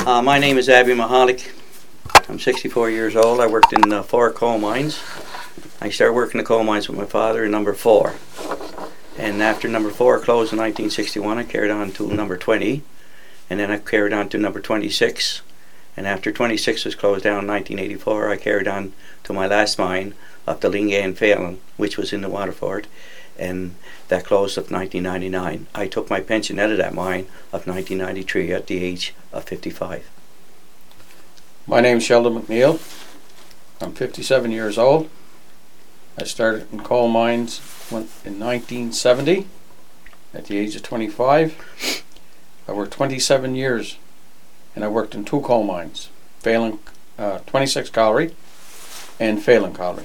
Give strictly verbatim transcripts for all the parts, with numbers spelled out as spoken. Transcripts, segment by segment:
Uh, my name is Abby Mahalik. I'm sixty-four years old. I worked in uh, four coal mines. I started working in the coal mines with my father in number four. And after number four closed in nineteen sixty-one, I carried on to number twenty. And then I carried on to number twenty-six. And after twenty-six was closed down in nineteen eighty-four, I carried on to my last mine up to Lingay and Phelan, which was in the Waterford. And that closed up nineteen ninety-nine. I took my pension out of that mine of nineteen ninety-three at the age of fifty-five. My name's Sheldon McNeil. I'm fifty-seven years old. I started in coal mines in nineteen seventy at the age of twenty-five. I worked twenty-seven years, and I worked in two coal mines, Phelan, uh, twenty-six Colliery and Phelan Colliery.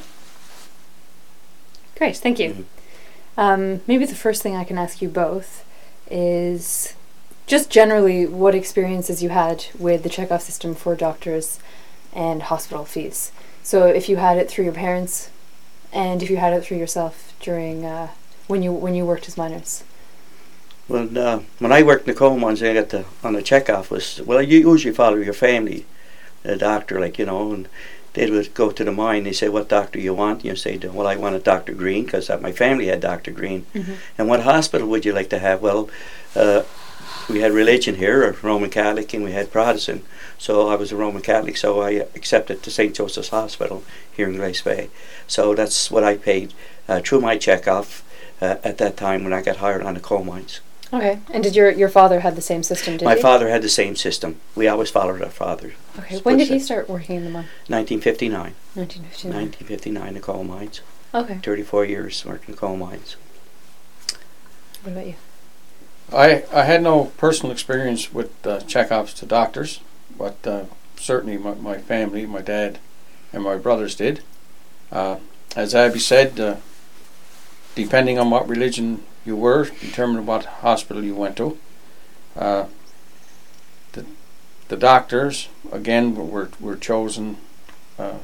Great, thank you. Mm-hmm. Um, maybe the first thing I can ask you both is just generally what experiences you had with the check-off system for doctors and hospital fees. So if you had it through your parents, and if you had it through yourself during uh, when you when you worked as miners. Well, uh, when I worked in the coal mines, I got the on the check-off was, well, you usually follow your family, a doctor, like, you know, and they would go to the mine. They say, what doctor you want? You say, well, I wanted Doctor Green, because my family had Doctor Green. Mm-hmm. And what hospital would you like to have? Well, uh, we had religion here, a Roman Catholic, and we had Protestant. So I was a Roman Catholic, so I accepted to Saint Joseph's Hospital here in Glace Bay. So that's what I paid uh, through my check-off uh, at that time when I got hired on the coal mines. Okay, and did your your father have the same system, did My he? father had the same system. We always followed our father. Okay, when did he start working in the mine? nineteen fifty-nine. nineteen fifty-nine. nineteen fifty-nine, the coal mines. Okay. thirty-four years working coal mines. What about you? I, I had no personal experience with uh, check-offs to doctors, but uh, certainly my, my family, my dad and my brothers did. Uh, as Abby said, uh, depending on what religion you were, determined what hospital you went to. Uh, the, the doctors, again, were, were chosen uh,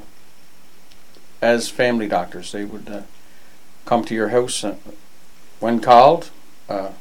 as family doctors. They would uh, come to your house uh, when called. Uh,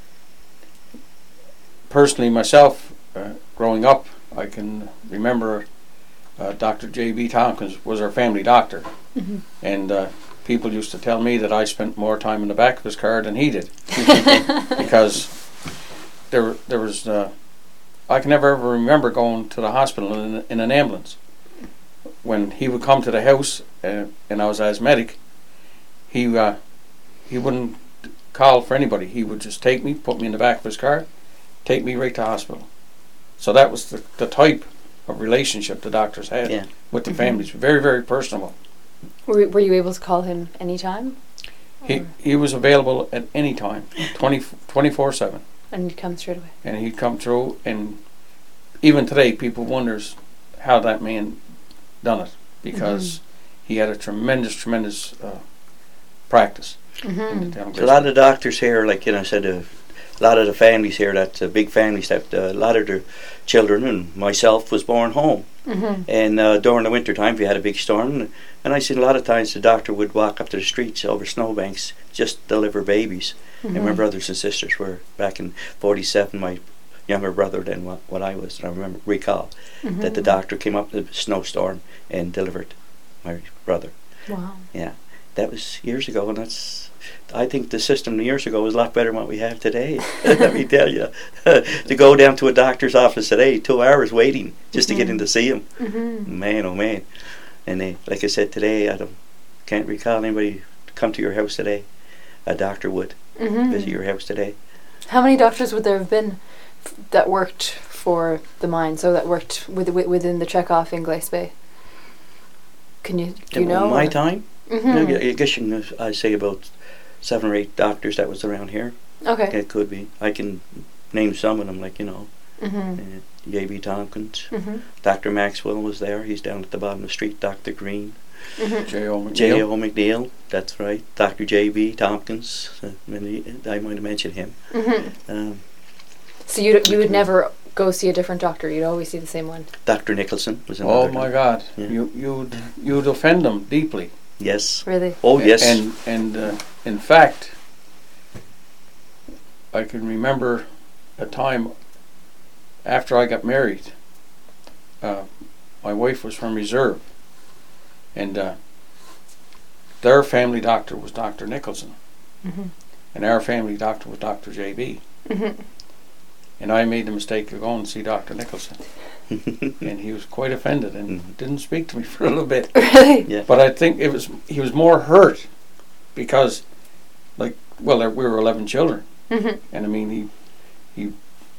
personally, myself, uh, growing up, I can remember uh, Doctor J B Tompkins was our family doctor. Mm-hmm. And uh, people used to tell me that I spent more time in the back of his car than he did. Because there there was, uh, I can never ever remember going to the hospital in, in an ambulance. When he would come to the house uh, and I was asthmatic, he, uh, he wouldn't call for anybody. He would just take me, put me in the back of his car, take me right to hospital. So that was the, the type of relationship the doctors had Yeah. with the Mm-hmm. families. Very, very personable. Were, were you able to call him anytime? He he was available at any time, twenty-four seven. And he'd come straight away? And he'd come through, and even today people wonders how that man done it, because mm-hmm. he had a tremendous, tremendous uh, practice. Mm-hmm. In the town of So a lot of the doctors here, like, you know, I said, uh, a lot of the families here, that uh, big families, that uh, a lot of their children, and myself, was born home. Mm-hmm. And uh, during the winter time, if you had a big storm, and I seen a lot of times the doctor would walk up to the streets over snowbanks just deliver babies. Mm-hmm. And my brothers and sisters were back in forty-seven, my younger brother than what, what I was. And I remember, recall, Mm-hmm. that the doctor came up in a snowstorm and delivered my brother. Wow. Yeah, that was years ago, and that's, I think the system years ago was a lot better than what we have today. Let me tell you. To go down to a doctor's office today, two hours waiting just mm-hmm. to get in to see him. Mm-hmm. Man, oh man. And they, like I said today, I don't, can't recall anybody to come to your house today. A doctor would Mm-hmm. visit your house today. How many doctors would there have been f- that worked for the mine, so that worked with, with, within the check-off in Glace Bay? Can you, do you In know? my or? time, Mm-hmm. I guess you can, I'd say about seven or eight doctors that was around here. Okay. It could be. I can name some of them, like, you know, Mm-hmm. uh, J B Tompkins. Mm-hmm. Doctor Maxwell was there. He's down at the bottom of the street. Doctor Green. Mm-hmm. J O. McNeil. J O. McNeil. That's right. Doctor J B Tompkins. Uh, many, I might have mentioned him. Mm-hmm. Um, So you you would never go see a different doctor. You'd always see the same one. Doctor Nicholson was another. Oh my God! Yeah. You you'd you'd offend them deeply. Yes. Really? Oh yes. And and uh, in fact, I can remember a time after I got married, uh, my wife was from Reserve, and uh, their family doctor was Doctor Nicholson, Mhm. and our family doctor was Doctor J B. Mhm. And I made the mistake of going to see Doctor Nicholson, and he was quite offended and Mhm. didn't speak to me for a little bit. Really? Yeah. But I think it was he was more hurt because, like, well, there- we were eleven children, Mhm. and I mean he he.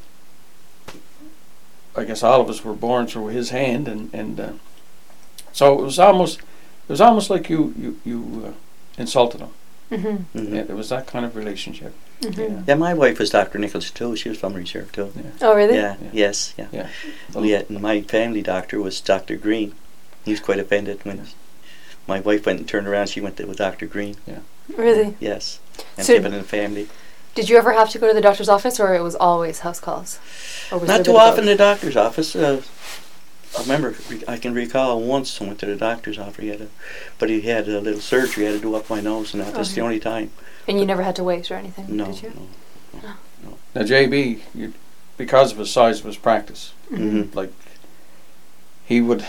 I guess all of us were born through his hand, and and uh, so it was almost it was almost like you you you uh, insulted him. Mhm. Mhm. Yeah, it was that kind of relationship. Mhm. Yeah. Yeah, my wife was Doctor Nichols too. She was from Reserve too. Oh, really? Yeah, Yeah. yes, yeah. Yeah. Yeah, and my family doctor was Doctor Green. He was quite offended when Yes. my wife went and turned around. She went to, with Doctor Green. Really? Yes, and So- given in the family. Did you ever have to go to the doctor's office, or it was always house calls? Or was there a Not bit too of often both? the doctor's office. Uh, I remember, re- I can recall once I went to the doctor's office. He had a, but he had a little surgery. He had to do up my nose, and that, that's the Okay. only time. And you never had to wait or anything, No, did you? no. Now J B, you, because of his size of his practice, Mhm. Mhm. like he would,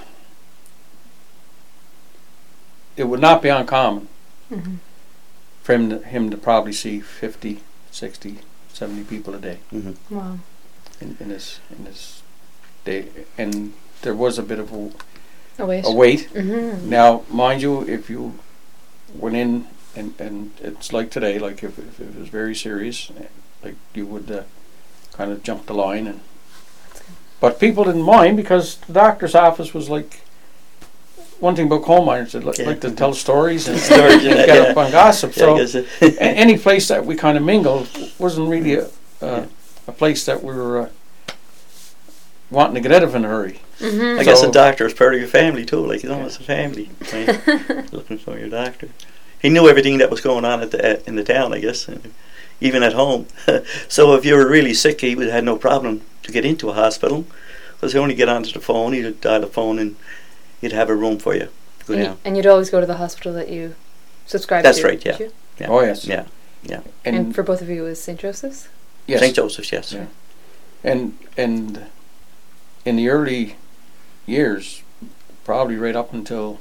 it would not be uncommon Mhm. for him to, him to probably see fifty, sixty, seventy people a day Mhm. Wow. in, in his in his day, and there was a bit of a, Oh, wait. a wait. Mhm. Now, mind you, if you went in and, and it's like today, like if, if it was very serious, like you would uh, kind of jump the line, and but people didn't mind because the doctor's office was like one thing about coal miners. They like, Yeah. like to tell stories and, Stories, and yeah, get yeah. up on gossip. Yeah, I So guess it- a- any place that we kind of mingled wasn't really a, uh, Yeah. a place that we were uh, wanting to get out of in a hurry. Mhm. I guess So- a doctor is part of your family too. Like he's almost a family. Right? Looking for your doctor. He knew everything that was going on at the at, in the town. I guess, uh, even at home. So if you were really sick, he would had no problem to get into a hospital because he only get onto the phone. He'd dial the phone and he'd have a room for you to go And, down. you, and you'd always go to the hospital that you subscribed That's to. right, did yeah. you? Yeah. Oh yes, Yeah. And, and, for both of you, it was Saint Joseph's? yes, Saint Joseph's, yes. Yeah. and and in the early years, probably right up until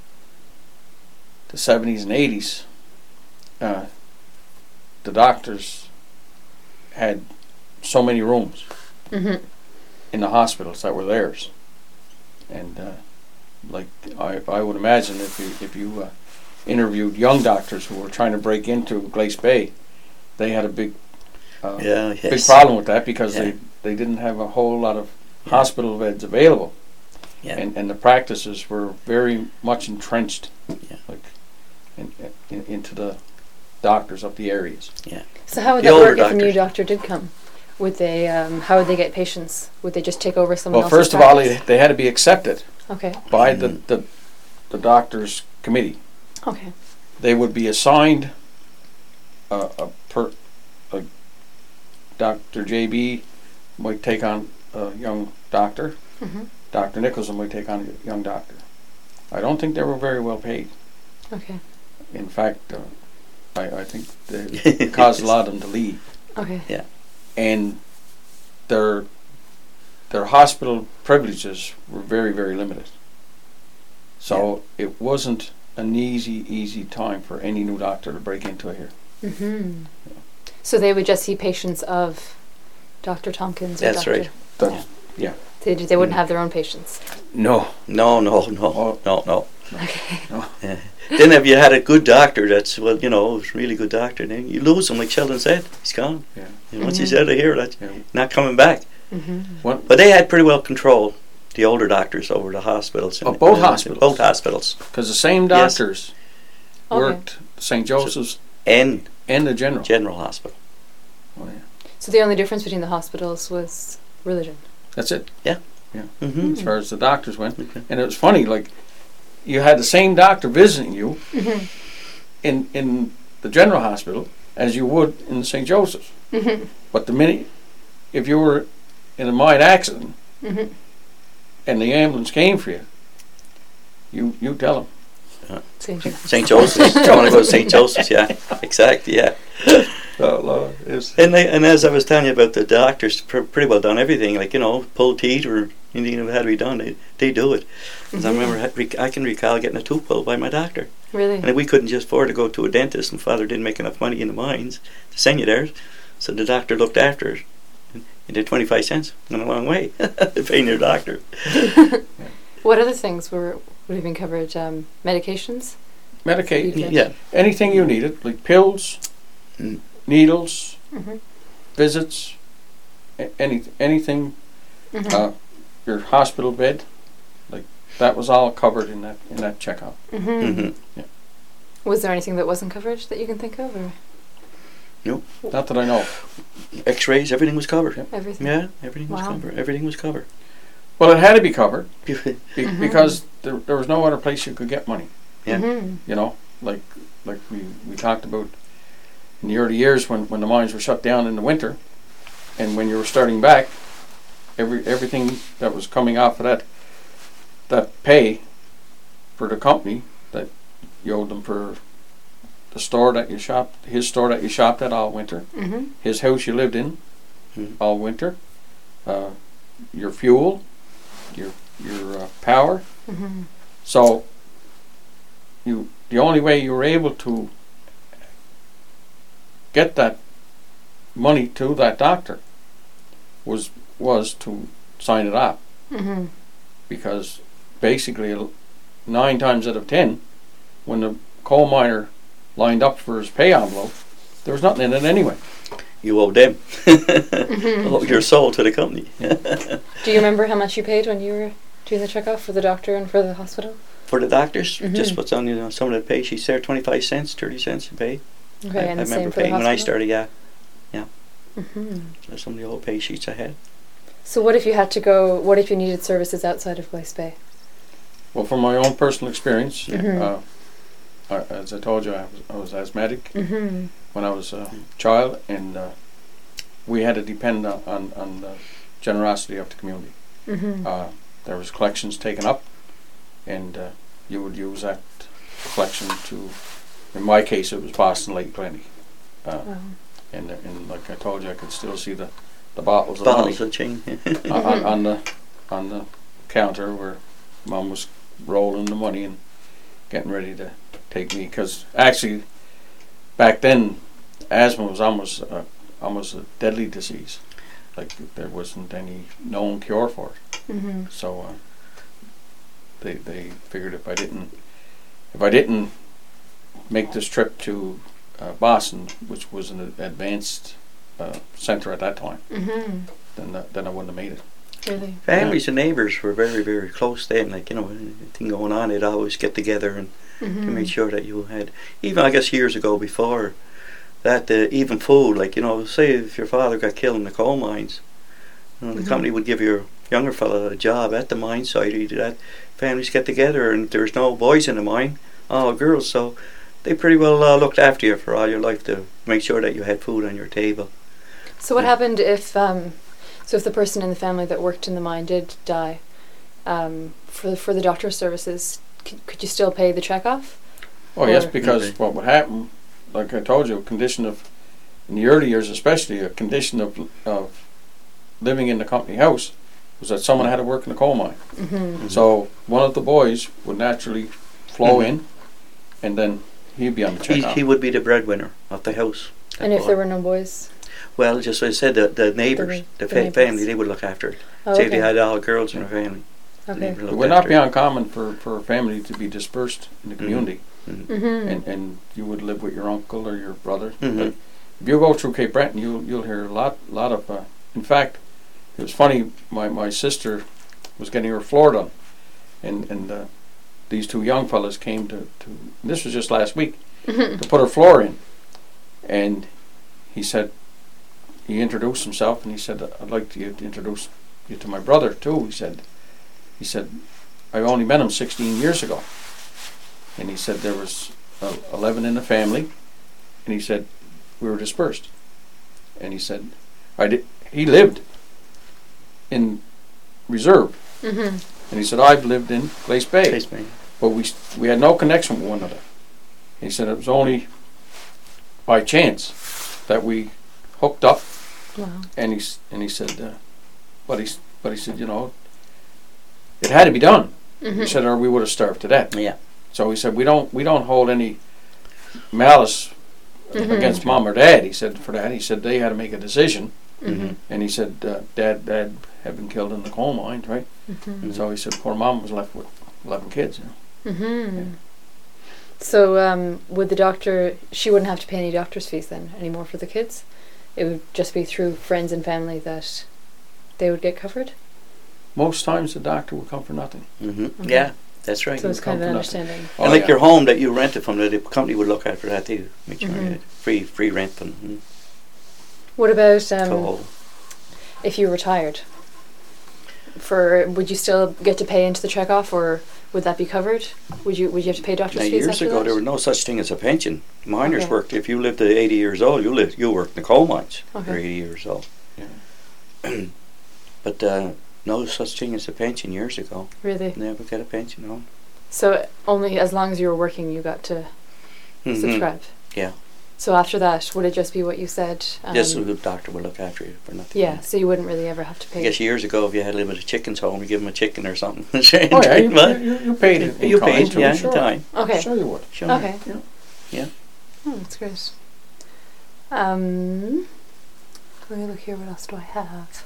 the seventies and eighties, uh, the doctors had so many rooms Mm-hmm. in the hospitals that were theirs, and uh, like I, I would imagine if you if you uh, interviewed young doctors who were trying to break into Glace Bay, they had a big uh, Yeah, big yes. problem with that because Yeah. they they didn't have a whole lot of Yeah. hospital beds available, Yeah. and and the practices were very much entrenched, Yeah. like in, in, into the doctors of the areas. So how would The that older work if a new doctors. doctor did come? Would they, um, how would they get patients? Would they just take over someone Well, else's first of all, they, practice? they had to be accepted Okay, by the, Mhm. the the doctors committee. okay. They would be assigned a, a per a Doctor J B might take on a young doctor. Mm-hmm. Doctor Nicholson might take on a young doctor. I don't think they were very well paid. Okay, In fact, uh, I, I think they it caused a lot of them to leave, okay. and their their hospital privileges were very very limited. So it wasn't an easy easy time for any new doctor to break into here. Mm-hmm. So they would just see patients of Doctor Tompkins or That's Doctor right. That's- They, they wouldn't Mm. have their own patients. No, No, no, no, Oh. no, no. Okay. Yeah. Then if you had a good doctor, that's well, you know, was a really good doctor. Then you lose him, like Sheldon said, he's gone. Yeah. And once Mhm. he's out of here, that's yeah. not coming back. Mm-hmm. One, But they had pretty well control, the older doctors over the hospitals. Oh, both hospitals? Both hospitals. because the same Yes. doctors Okay. worked Saint Joseph's And and the General. General Hospital. Oh, yeah. So the only difference between the hospitals was religion. That's it, Mm-hmm. as far as the doctors went. Okay. And it was funny, like you had the same doctor visiting you Mm-hmm. in in the General Hospital as you would in the Saint Joseph's. Mm-hmm. But the minute if you were in a minor accident Mm-hmm. and the ambulance came for you, you you tell them. Same thing. Saint Joseph's. I want to go to Saint Joseph's, yeah. Exactly, yeah. Oh Lord, it's And they, and as I was telling you about the doctors, pr- pretty well done everything. Like, you know, pulled teeth or anything that had to be done, they they do it. Because Mm-hmm. I remember I can recall getting a tooth pulled by my doctor, Really? and we couldn't just afford to go to a dentist, and Father didn't make enough money in the mines to send you there, so the doctor looked after it. He did twenty-five cents, went a long way, paying your doctor. What other things were would have been covered? Um, medications? Medication, Yeah. Yeah. anything you needed, like pills, Mm. needles, Mm-hmm. visits, a- any anything, Mm-hmm. uh, your hospital bed, like that was all covered in that in that checkup. mm-hmm. Mm-hmm. Was there anything that wasn't covered that you can think of, or Not that I know. X-rays, everything was covered. Yep. everything? Yeah, everything was Wow. covered. Everything was covered. Well, it had to be covered be- Mhm. because there, there was no other place you could get money. Yeah. Mm-hmm. You know, like like we, we talked about in the early years when, when the mines were shut down in the winter, and when you were starting back, every everything that was coming off of that that pay for the company that you owed them for the store that you shopped, his store that you shopped at all winter, Mm-hmm. his house you lived in Mhm. all winter, uh, your fuel, your your uh, power. Mm-hmm. So you the only way you were able to get that money to that doctor was was to sign it off, Mm-hmm. because basically nine times out of ten, when the coal miner lined up for his pay envelope, there was nothing in it anyway. You owe them. Mm-hmm. Oh, your soul to the company. Do you remember how much you paid when you were doing the checkoff for the doctor and for the hospital? For the doctors, Mhm. just what's on you know, some of the pay sheets there, twenty-five cents, thirty cents you pay. Okay, I, and I the same remember for the paying when I hospital? started, yeah. Mm-hmm. That's some of the old pay sheets I had. So what if you had to go, what if you needed services outside of Glace Bay? Well, from my own personal experience, Mhm. uh, I, as I told you, I was, I was asthmatic Mm-hmm. when I was a child, and uh, we had to depend on, on, on the generosity of the community. Mm-hmm. Uh, there was collections taken up, and uh, you would use that collection to, in my case, it was Boston Lake Plenty. Uh, Wow. and, and like I told you, I could still see the, the bottles of Bottles money of chain. on, on, on the on the counter where Mom was rolling the money and getting ready to take me. Because actually, back then, asthma was almost uh, almost a deadly disease. Like there wasn't any known cure for it. Mm-hmm. So uh, they they figured if I didn't if I didn't make this trip to uh, Boston, which was an advanced uh, center at that time, Mm-hmm. then uh, then I wouldn't have made it. Really? Families and neighbours were very, very close then. Like, you know, anything going on, they'd always get together and Mm-hmm. to make sure that you had, even I guess years ago before that, uh, even food, like, you know, say if your father got killed in the coal mines, you know, the Mhm. company would give your younger fella a job at the mine site, or you do that, families get together, and if there's no boys in the mine, all girls, so they pretty well uh, looked after you for all your life to make sure that you had food on your table. So what Yeah. happened if, um, so if the person in the family that worked in the mine did die, um, for, for the doctor's services, could, could you still pay the check off? Oh yes, Or- because Okay. what would happen, like I told you, a condition of, in the early years especially, a condition of of living in the company house was that someone had to work in the coal mine. Mm-hmm. Mhm. So one of the boys would naturally flow Mhm. in, and then he'd be on the He, check he would be the breadwinner of the house. that And if boy. there were no boys? Well, just as I said, the, the neighbours, The- the, the fa- neighbours. family, they would look after it. Oh, Say okay. they had all girls in their family. the Okay. neighbour It looked would not after be it. uncommon for, for a family to be dispersed in the Mhm. community, Mhm. Mm-hmm. and, and you would live with your uncle or your brother. Mhm. But if you go through Cape Breton, you'll you'll hear a lot lot of. Uh, in fact, it was funny. My my sister was getting her floor done, and and uh, these two young fellas came to to. This was just last week Mm-hmm. to put her floor in, and he said, he introduced himself, and he said, "I'd like you to introduce you to my brother too." He said, he said, "I only met him sixteen years ago," and he said there was uh, eleven in the family, and he said we were dispersed, and he said, "I did." He lived in Reserve, Mm-hmm. and he said, "I've lived in Glace Bay." Taste me. But we we had no connection with one another. He said it was only by chance that we hooked up, Wow. and he s- and he said, uh, but he s- but he said, you know, it had to be done. Mhm. He said, or we would have starved to death. Yeah. So he said, we don't we don't hold any malice Mhm. against mom or dad. He said for that. He said they had to make a decision, Mhm. and he said uh, dad dad had been killed in the coal mines, right? Mhm. So he said poor mom was left with eleven kids. You know? Mhm. So, um, would the doctor? She wouldn't have to pay any doctor's fees then anymore for the kids. It would just be through friends and family that they would get covered. Most times the doctor would come for nothing. hmm Okay. Yeah, that's right. So it's kind of an come for nothing. understanding. Oh, and like yeah. your home that you rented from, the, the company would look after that too. Make sure Mhm. you had free free rent and mm, What about um, coal. if you retired? For would you still get to pay into the check off, or would that be covered? Would you would you have to pay doctor's Now, fees years after ago, that? there was no such thing as a pension. Miners Okay. worked. If you lived to eighty years old, you lived. You worked in the coal mines. Okay. For eighty years old. Yeah. But uh, no such thing as a pension years ago. Really? Never get a pension. No. So only as long as you were working, you got to Mhm. subscribe. Yeah. So after that, would it just be what you said? Um, Yes, the doctor would look after you for nothing. Yeah. So you wouldn't really ever have to I pay. guess years ago, if you had a little bit of chickens home, you give them a chicken or something. Oh yeah, you, But you, you paid it. in you kind, paid, too, yeah, sure. time. Okay. Sure you would. Sure. Okay. Yeah. Yeah. Oh, that's great. Um, let me look here. What else do I have?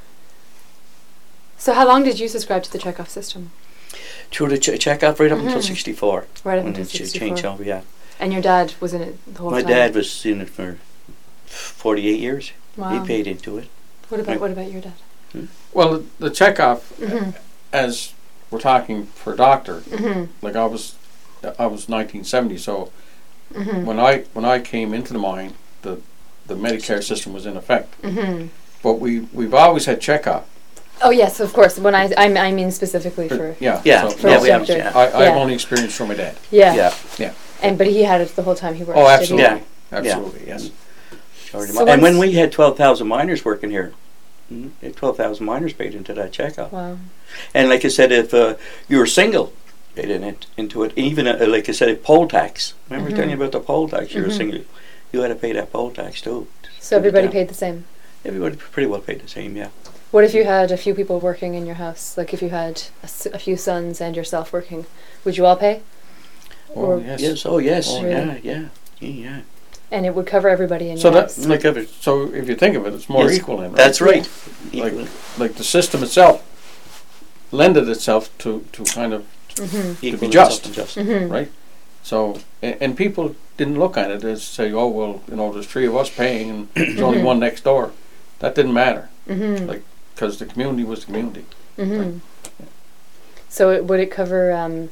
So how long did you subscribe to the check-off system? Through the ch- check out right up until Mhm. sixty-four. Right up When until it ch- changed sixty-four. over, yeah. And your dad was in it the whole My time? dad was in it for forty-eight years. Wow. He paid into it. What about Right. what about your dad? Well, the, the checkoff, Mhm. as we're talking for doctor, Mhm. like I was, I was nineteen seventy. So Mhm. when I when I came into the mine, the the Medicare system was in effect. Mhm. But we we've always had checkoff. Oh yes, of course. When I I, I mean specifically for Yeah. Yeah, So, For yeah, no, we doctor. understand. I, I've Yeah. only experienced from my dad. yeah. Yeah. Yeah. And but he had it the whole time he worked. Oh, did he? absolutely. Yeah. Absolutely. Yes. Already So mi- and when once- we had twelve thousand miners working here, mm, twelve thousand miners paid into that checkout. Wow. And like I said, if uh, you were single, paid in it, into it. Even, uh, like I said, a poll tax. Remember Mhm. telling you about the poll tax? You were Mhm. single. You had to pay that poll tax too. So everybody paid the same. Everybody pretty well paid the same, yeah. What if you had a few people working in your house? Like if you had a, s- a few sons and yourself working, would you all pay? Oh, Or- yes. Yes, oh yes, Oh, yeah, really? yeah, yeah, yeah. And it would cover everybody in So your that house. like Covered. so if you think of it, it's more Yes, equal then. Right? That's right. Like Equal, like the system itself lended itself to to kind of Mhm. equal be and just. self-adjust. Mhm. right. So and, and people didn't look at it as say, oh well, you know, there's three of us paying and there's only Mhm. one next door. That didn't matter Mhm. Like- because the community was the community. Mhm. So it, would it cover um,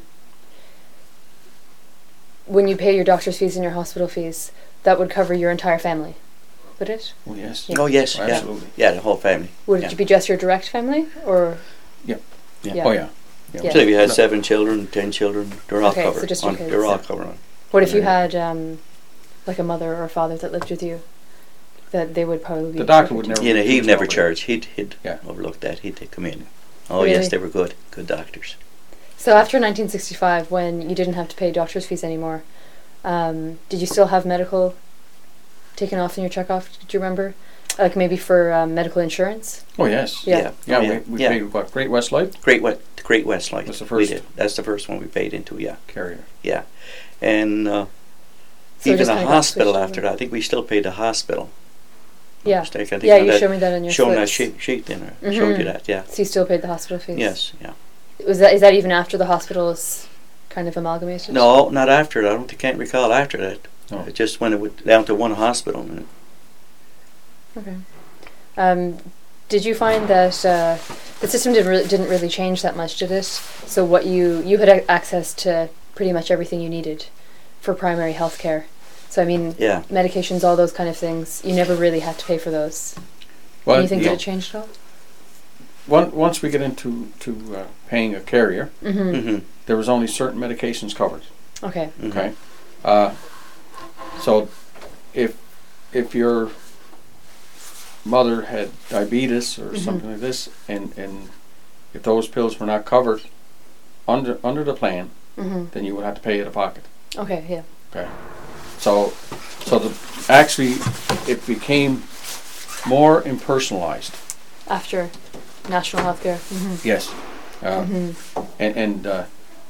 when you pay your doctor's fees and your hospital fees? That would cover your entire family, would it? Oh yes, Yeah. Oh yes, yeah, absolutely. yeah, the whole family. Would Yeah. it be just your direct family, or? Yeah. Yeah. Oh yeah. Yeah. So if you had No. seven children, ten children, they're all Okay, so covered. just your on, kids. they're all covered on. What if you Yeah. had um, like a mother or a father that lived with you? That they would probably be. The doctor would covered. never- You know, he'd refused never nobody. charge. He'd he'd Yeah. overlook that. He'd take come in. Oh Really? yes, they were good, good doctors. So after nineteen sixty-five, when you didn't have to pay doctor's fees anymore, um, did you still have medical taken off in your checkoff? Did you remember? Like maybe for um, medical insurance? Oh yes. Yeah. Yeah, Yeah, oh, we, yeah. we yeah. paid what Great West Life Great West, Great West Light. That's the We first. did. That's the first one we paid into. Yeah, carrier. yeah, and uh, So it even just the kinda got hospital switched after over. that. I think we still paid the hospital. Yeah. Mistake. I think Yeah, on you that, showed me that on your showing that slips. sheet, sheet in there. Showed Mhm. you that. Yeah. So you still paid the hospital fees? Yes. Yeah. Was that is that even after the hospital is kind of amalgamated? No, not after that. I don't. Can't recall after that. No. It just when it went down to one hospital. And Okay. Um, did you find that uh, the system didn't really, didn't really change that much, did it? So what you you had a- access to pretty much everything you needed for primary health care. So I mean, yeah. medications, all those kind of things, you never really had to pay for those. Well, Do you think yeah. that it changed at all? One, once we get into to uh, paying a carrier, Mm-hmm. Mm-hmm. there was only certain medications covered. Okay. Okay. Uh, so if if your mother had diabetes or Mhm. something like this, and and if those pills were not covered under under the plan, Mm-hmm. then you would have to pay out of pocket. Okay. Yeah. Okay. So so the actually it became more impersonalized. After national health care. Mm-hmm. Yes. Uh, Mm-hmm. and and uh,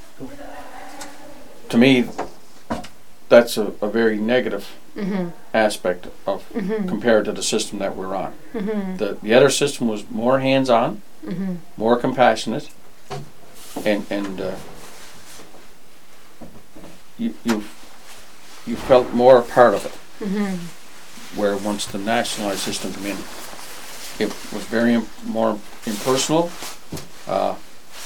to me, that's a, a very negative Mm-hmm. aspect of Mm-hmm. compared to the system that we're on. Mm-hmm. The the other system was more hands-on, Mm-hmm. more compassionate, and and uh, you you you felt more a part of it. Mm-hmm. Where once the nationalized system came in, it was very im- more impersonal. Uh,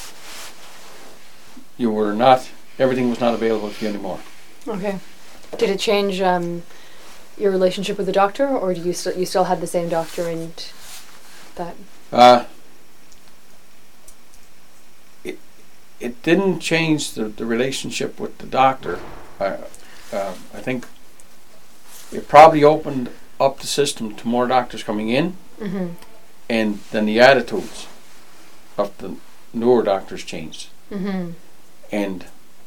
you were not, everything was not available to you anymore. Okay. Did it change um, your relationship with the doctor, or do you still you still had the same doctor and that? Uh, it it didn't change the, the relationship with the doctor. Uh, uh, I think it probably opened up the system to more doctors coming in, Mm-hmm. and then the attitudes of the newer doctors changed. Mm-hmm. And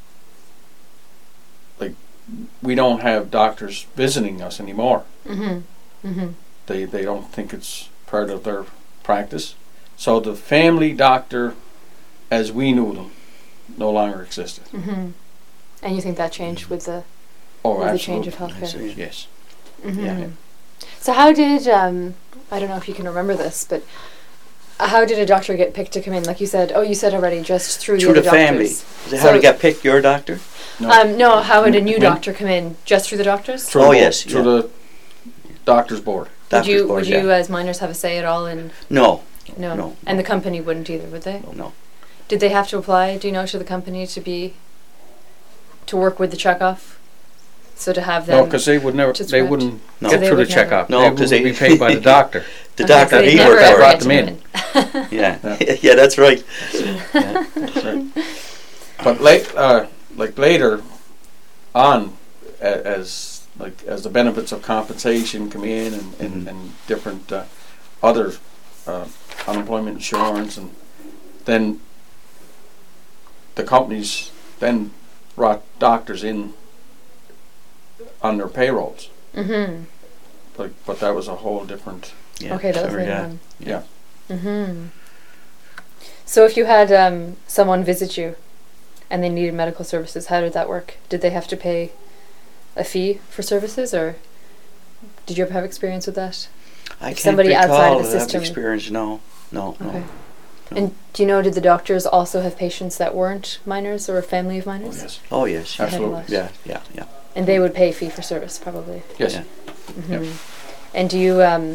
like we don't have doctors visiting us anymore. Mm-hmm. Mm-hmm. They they don't think it's part of their practice. So the family doctor, as we knew them, no longer existed. Mm-hmm. And you think that changed with the Oh, with the absolutely. change of I healthcare? see. Yes. Mm-hmm. Yeah. So how did um, I don't know if you can remember this, but how did a doctor get picked to come in? Like you said, oh, you said already, just through, Through the, the other family. doctors. Is it how So- to get picked, your doctor? No. Um, no, how would a new Come in? doctor come in? Just through the doctors? Through Oh, the- yes, Through yeah. the doctor's board. Would Doctor's you board, would you yeah. as minors have a say at all in? No, No. No. And the company wouldn't either, would they? no. Did they have to apply? Do you know to the company to be to work with the checkoff? So to have them. No, because they would never. to They script? wouldn't No. get So they through the would never- checkoff. No, they 'cause would they- be paid by the doctor. The Okay, so doctor they he never worked ever for. brought had them to in. come in. Yeah, Yeah. yeah, that's right. Yeah. That's right. But late, uh, like later on, a- as like as the benefits of compensation come in, and and, Mhm. and different uh, other uh, unemployment insurance, and then the companies then brought doctors in on their payrolls. Mm-hmm. Like, but that was a whole different. Yeah, Okay, that was sorry, later yeah. on. Yeah. Mm-hmm. So if you had um, someone visit you and they needed medical services, how did that work? Did they have to pay a fee for services, or did you ever have experience with that? I If can't somebody recall outside of the that I've system- experience. No, no, no. Okay. No. And do you know, did the doctors also have patients that weren't minors or a family of Oh, minors? yes. Oh yes, They had a Absolutely. lot. yeah, yeah, yeah. And they would pay fee for service, probably. Yes. Yeah. hmm And do you, um,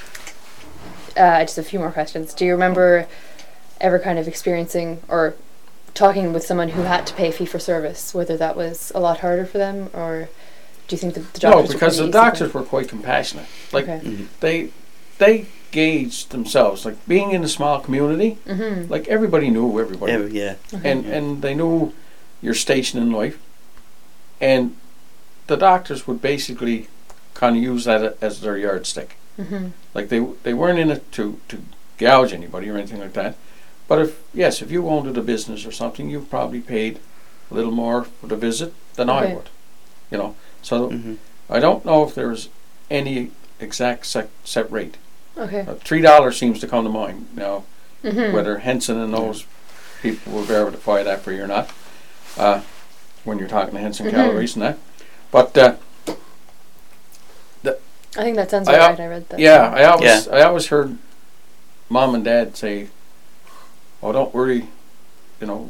uh, just a few more questions. Do you remember ever kind of experiencing or talking with someone who had to pay fee for service, whether that was a lot harder for them, or do you think the, the doctors No, were because pretty the easy doctors were quite compassionate. Like Okay. Mhm. they they gauged themselves. Like being in a small community, Mm-hmm. like everybody knew everybody, Yeah, yeah. Okay. and Yeah. and they knew your station in life, and the doctors would basically kind of use that as their yardstick. Mm-hmm. Like they they weren't in it to to gouge anybody or anything like that. But if yes, if you owned a business or something, you probably paid a little more for the visit than I Okay. would. You know, so Mm-hmm. I don't know if there's any exact set, set rate. Okay. Uh, Three dollars seems to come to mind now. Mm-hmm. Whether Henson and those people will verify that for you or not, uh, when you're talking to Henson Mhm. Calories and that. But uh, I think that sounds I, about uh, right. I read that. yeah, I always Yeah. I always heard Mom and Dad say, "Oh, don't worry, you know,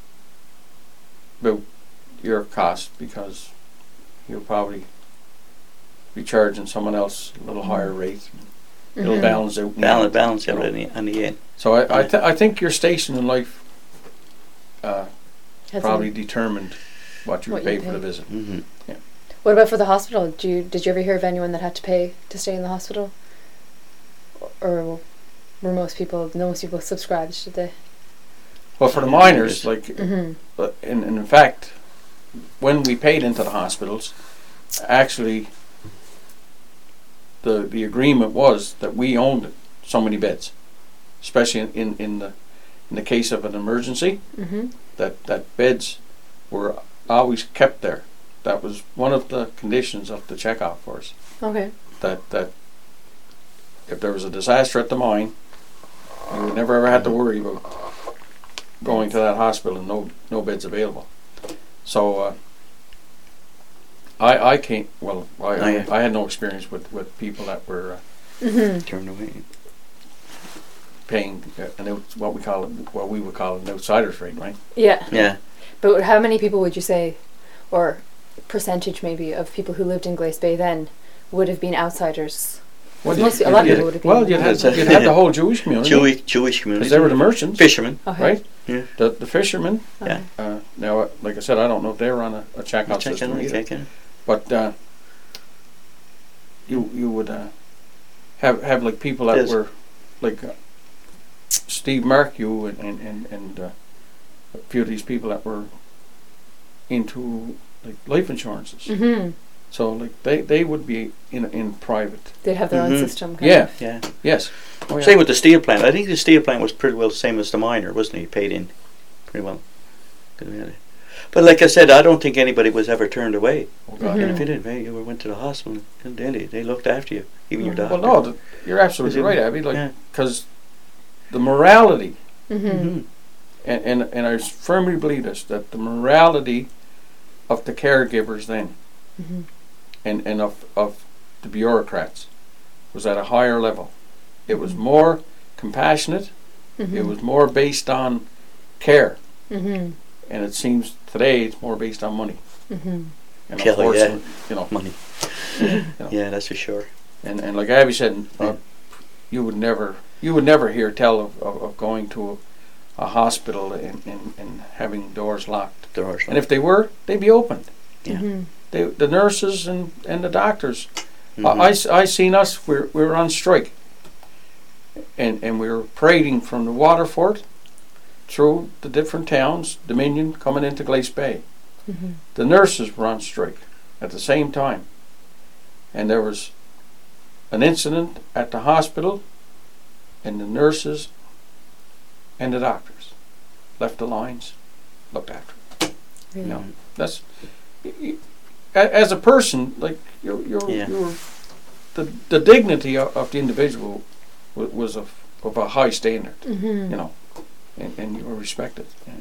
about your cost because you'll probably be charging someone else a little higher rate. It'll Mhm. balance out. in the Balance, end." balance You out know. in the, in the end. So I I, th- I think your station in life uh, Had probably some- determined what you What pay you for the pay. visit. Mm-hmm. What about for the hospital? Did you did you ever hear of anyone that had to pay to stay in the hospital, or were most people most people subscribed? Did they? Well, for the Yeah, miners, it like Mm-hmm. uh, in, in fact, when we paid into the hospitals, actually, the the agreement was that we owned so many beds, especially in, in, in the in the case of an emergency, Mm-hmm. that, that beds were always kept there. That was one of the conditions of the checkoff for us. Okay. That that if there was a disaster at the mine, you would never ever have to worry about going to that hospital and no no beds available. So uh, I I can't. Well, I Oh, yeah. I had no experience with, with people that were uh, Mm-hmm. Turned away. paying uh, an out, what we call it, what we would call an outsider's rate, right? Yeah. Yeah. But how many people would you say, or percentage maybe, of people who lived in Glace Bay then would have been outsiders? Well, Most- you- a lot of you- people would have been. Well, you'd have, That's a- you'd have the whole Jewish community. Jewish Jewish community. Because they were the merchants, fishermen. Okay. right? Yeah. The the fishermen. Okay. Uh, now, uh, like I said, I don't know if they were on a, a checkout Check system in, either. check in. But uh, you you would uh, have have like people that Yes. were like uh, Steve Markew and and and, and uh, a few of these people that were into like life insurances. Mm-hmm. So like they, they would be in in private. They'd have their Mhm. own system. kind Yeah. of. Yeah. Yes. Oh, yeah. Same with the steel plant. I think the steel plant was pretty well the same as the miner, wasn't he? Paid in pretty well. But like I said, I don't think anybody was ever turned away. Oh, God, Mhm. And if you did, hey, you went to the hospital, and they, they looked after you, even your Mhm. doctor. Well, no, the, you're absolutely Is it- right, Abby. Like, Yeah. because the morality, Mm-hmm. Mhm. and, and and I firmly believe this, that the morality of the caregivers then, Mm-hmm. and and of of the bureaucrats, was at a higher level. It was Mhm. more compassionate. Mm-hmm. It was more based on care, Mm-hmm. and it seems today it's more based on money. Mm-hmm. And Yeah, yeah. unfortunately, you know, Money. you know, Yeah, that's for sure. and and like Abby said, uh, Yeah. you would never you would never hear tell of, of, of going to a, a hospital and, and, and having doors locked. There are some. And if they were, they'd be opened. Yeah. Mm-hmm. They, the nurses and, and the doctors. Mhm. I, I s- I seen us. We we were on strike, and and we were parading from the waterfort through the different towns, Dominion coming into Glace Bay. Mm-hmm. The nurses were on strike at the same time, and there was an incident at the hospital, and the nurses and the doctors left the lines, looked after them. Really? No. That's y- y- a- as a person, like you're, you're, Yeah. you're the the dignity of, of the individual was, was of of a high standard, Mm-hmm. you know, and, and you were respected. Yeah.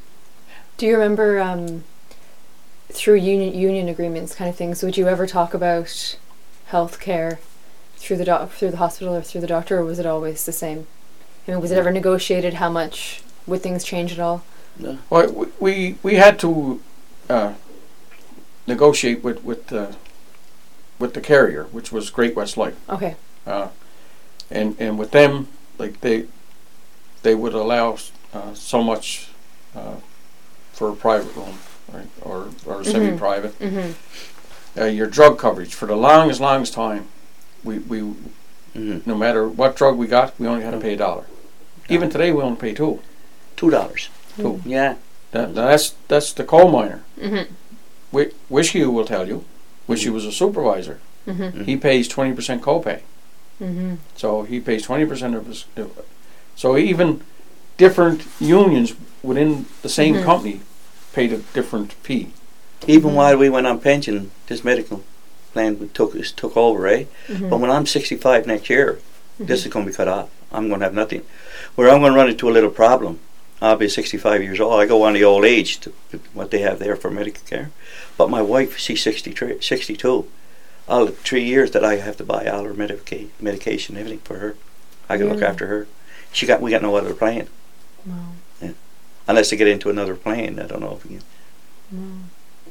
Do you remember um, through union union agreements, kind of things? Would you ever talk about health care through the doc- through the hospital or through the doctor, or was it always the same? I mean, was it ever negotiated? How much would things change at all? No. Well, we we, we had to uh, negotiate with with the with the carrier, which was Great West Life, Okay. uh, and and with them, like they they would allow uh, so much uh, for a private room, right, or or semi-private. Mm-hmm. Uh, your drug coverage for the longest longest time, we we Mhm. no matter what drug we got, we only had to pay a dollar. Even today, we only pay two. Two dollars. Two. Yeah. That, that's that's the coal miner. Mm-hmm. Wi- Wishy will tell you. Wishy was a supervisor. Mm-hmm. He pays twenty percent copay, Mm-hmm. so he pays twenty percent of his. So even different unions within the same Mhm. company paid a different fee. Even Mhm. while we went on pension, this medical plan took us took over, eh? Mm-hmm. But when I'm sixty-five next year, this is going to be cut off. I'm going to have nothing. Where I'm going to run into a little problem. I'll be sixty-five years old. I go on the old age, to what they have there for medical care. But my wife, she's sixty-three, sixty-two. All the three years that I have to buy all her medica- medication, everything for her. I can look Really? after her. She got. We got no other plan. Wow. Unless they get into another plan. I don't know if we can. Wow.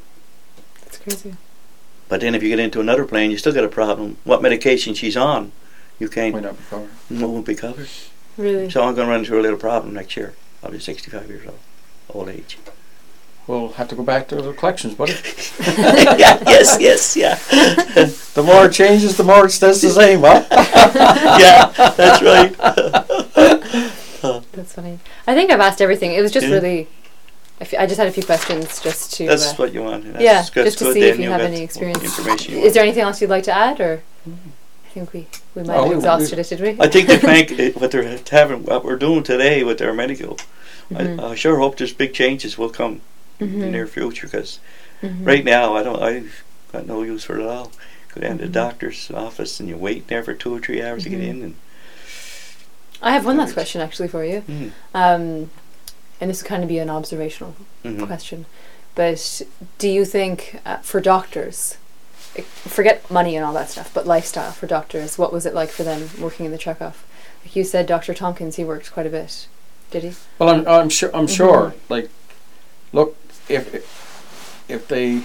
That's crazy. But then if you get into another plan, you still got a problem. What medication she's on, you can't. Might not be covered. Won't be covered. Really? So I'm going to run into a little problem next year. I'll be sixty-five years old, old age. We'll have to go back to the collections, buddy. yeah, yes, yes, yeah. The more it changes, the more it stays the same, huh? yeah, that's right. That's funny. I think I've asked everything. It was just Yeah. really. I, f- I just had a few questions just to. That's uh, what you want. That's yeah, good, just to good, see then if you you'll have get any experience. Information you Is want. there anything else you'd like to add, or I think we we might Oh, have we- exhausted we- it, did we? I think the bank, eh, what they're having, what we're doing today with their medical, Mhm. I, I sure hope there's big changes will come in the Mhm. near future. Because Mhm. right now, I don't, I've got no use for it at all. Go down to the Mhm. doctor's office and you wait there for two or three hours to Mhm. get in. And I have one last question actually for you. mm, Um, and this would kind of be an observational Mhm. question, but do you think uh, for doctors, eh, forget money and all that stuff, but lifestyle for doctors, what was it like for them working in the checkoff? Like you said, Doctor Tompkins, he worked quite a bit, did he? Well, I'm I'm sure I'm sure. Like, look, if if they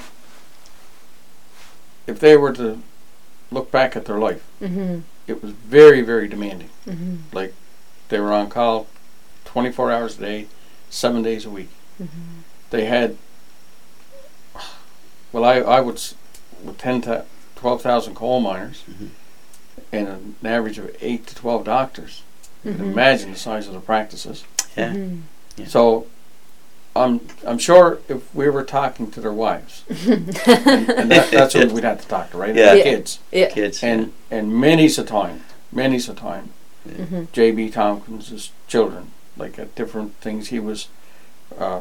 if they were to look back at their life, Mm-hmm. it was very very demanding. Mm-hmm. Like, they were on call twenty-four hours a day, seven days a week. Mm-hmm. They had, well, I I would s- with ten to twelve thousand coal miners Mhm. and an average of eight to twelve doctors. You Mhm. can imagine the size of the practices. Yeah. Mm-hmm. Yeah. So, I'm I'm sure if we were talking to their wives, and, and that, that's what we'd have to talk to, right? Yeah. The Yeah. kids. Yeah. Kids. And and many's a time, many's a time, Mm-hmm. J B. Tompkins' children, like at different things he was uh,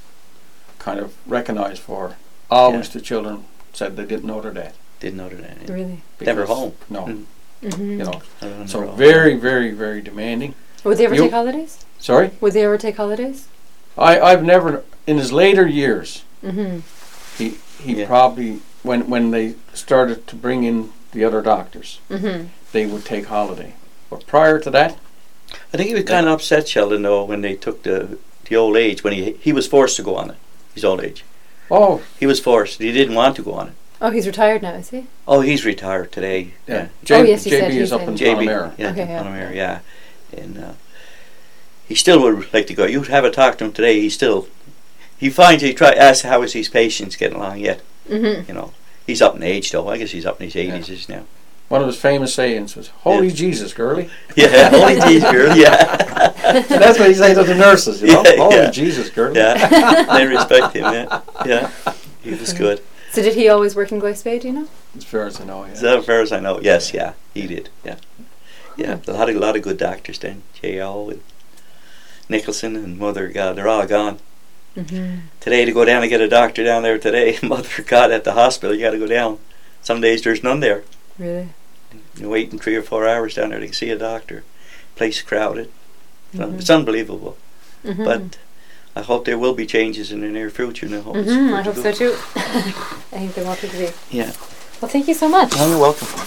kind of recognized for. Always Yeah. the children said they didn't know their dad. Didn't know that. Yeah. Really? Never because- home. No, Mm. Mm-hmm. you know. I don't So know. very, very, very demanding. Would they ever You- take holidays? Sorry, Would they ever take holidays? I I've never in his later years. Mm-hmm. He he Yeah. probably when when they started to bring in the other doctors, Mm-hmm. they would take holiday. But prior to that, I think he was kind of upset, Sheldon, though, when they took the the old age, when he he was forced to go on it, his old age. oh He was forced. He didn't want to go on it. Oh, he's retired now, is he? Oh, he's retired today. yeah, Yeah. J, Oh, yes, you J said B he's is up in- in J B. Connemara. Yeah, Okay, yeah. Connemara, yeah. And uh, he still would like to go. You'd have a talk to him today. He still, he finds, he try ask how is his patients getting along yet. Mm-hmm. You know, he's up in age though. I guess he's up in his eighties just now. One of his famous sayings was, "Holy Yeah. Jesus, girlie." Yeah, holy geez, girl. Yeah, That's what he says to the nurses, you know. Yeah, Holy yeah. Jesus, girlie. yeah. They respect him. Yeah, yeah. He was good. So did he always work in Glace Bay, do you know? As far as I know, yeah. So as far as I know, yes, yeah, he did. Yeah, yeah. A lot of a lot of good doctors then. J O and Nicholson and Mother God, they're all gone. Mm-hmm. Today to go down and get a doctor down there today, Mother God at the hospital, you got to go down. Some days there's none there. Really? You're waiting three or four hours down there to see a doctor. Place crowded. So Mhm. it's unbelievable. Mm-hmm. But I hope there will be changes in the near future. And I hope, it's Mm-hmm. for I the hope so good. too. I think there will to be. Yeah. Well, thank you so much. Oh, you're welcome.